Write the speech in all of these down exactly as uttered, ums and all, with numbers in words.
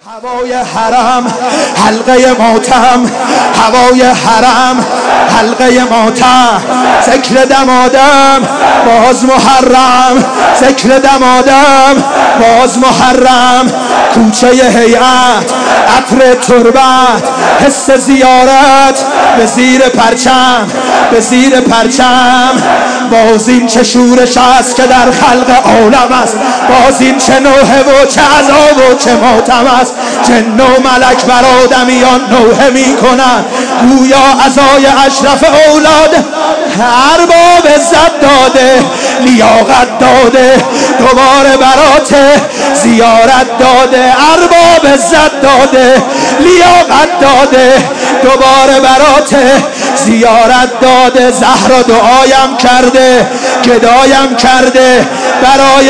هوای حرم حلقه ماتم، هوای حرم حلقه ماتم، ذکر دمادم باز محرم، ذکر دمادم باز محرم، کوچه هیئت عطر تربت، حس زیارت به زیر پرچم، به زیر پرچم. باز این چه شورش است که در خلق عالم است، باز این چه نوحه و چه عذاب و چه ماتم است. جن و ملک بر آدمیان نوحه می کنند، گویا عزای اشرف اولاد. ارباب عزت داده لیاقت داده، دوباره برات زیارت داده. ارباب عزت داده لیاقت داده، دوباره برات زیارت داده. زهرا دعایم کرده گدایم کرده برای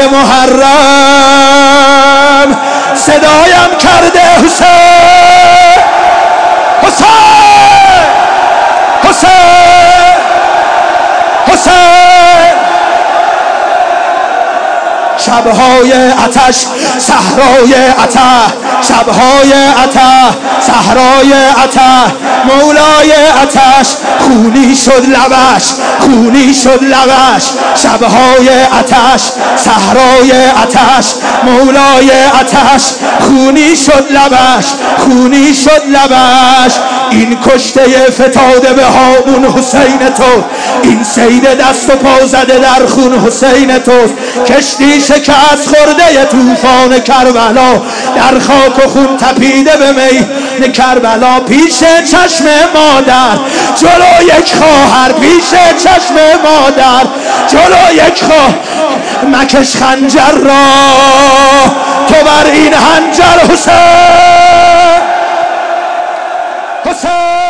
محرم، صدایم کرده حسین حسین حسین حسین. شبهای آتش صحرای عطا، شبهای عطا صحرای عطا، مولای آتش خونی شد لبش، خونی شد لبش. شبهای آتش صحرای عطش، مولای آتش خونی شد لبش، خونی شد لبش. این کشته فتاده به هامون حسین تو، این سید دست و پا زده در خون حسین تو. کشتی شکست خورده طوفان کربلا، در خاک و خون تپیده به می کربلا. پیش چشم مادر جلو یک خواهر، پیش چشم مادر جلو یک خواهر. مکش خنجر را تو بر این حنجر حسین حسین.